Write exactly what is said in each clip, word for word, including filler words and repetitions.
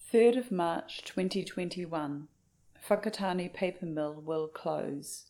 third of March twenty twenty-one. Whakatane Paper Mill will close.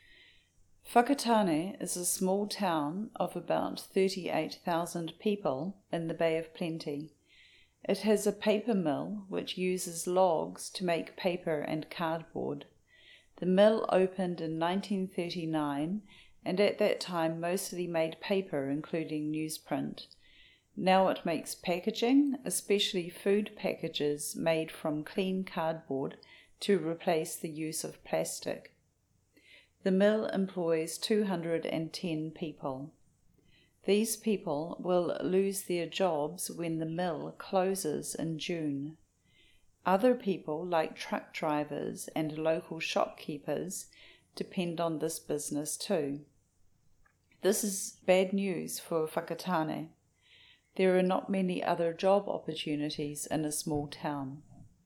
Whakatane is a small town of about thirty-eight thousand people in the Bay of Plenty. It has a paper mill which uses logs to make paper and cardboard. The mill opened in nineteen thirty-nine and at that time mostly made paper, including newsprint. Now it makes packaging, especially food packages made from clean cardboard, to replace the use of plastic. The mill employs two hundred ten people. These people will lose their jobs when the mill closes in June. Other people, like truck drivers and local shopkeepers, depend on this business too. This is bad news for Whakatane. There are not many other job opportunities in a small town.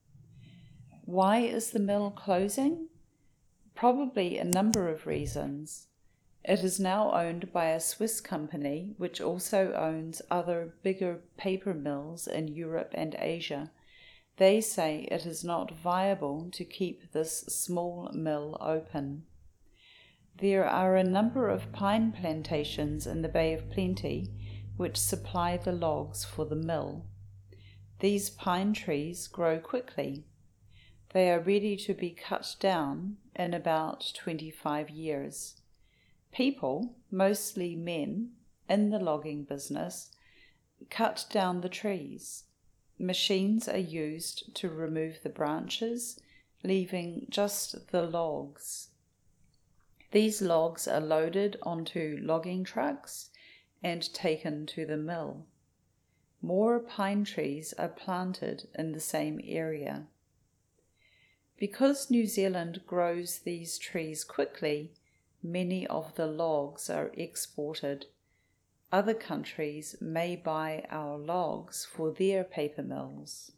Why is the mill closing? Probably a number of reasons. It is now owned by a Swiss company which also owns other bigger paper mills in Europe and Asia. They say it is not viable to keep this small mill open. There are a number of pine plantations in the Bay of Plenty which supply the logs for the mill. These pine trees grow quickly. They are ready to be cut down in about twenty-five years. People, mostly men, in the logging business, cut down the trees. Machines are used to remove the branches, leaving just the logs. These logs are loaded onto logging trucks and taken to the mill. More pine trees are planted in the same area. Because New Zealand grows these trees quickly, many of the logs are exported. Other countries may buy our logs for their paper mills.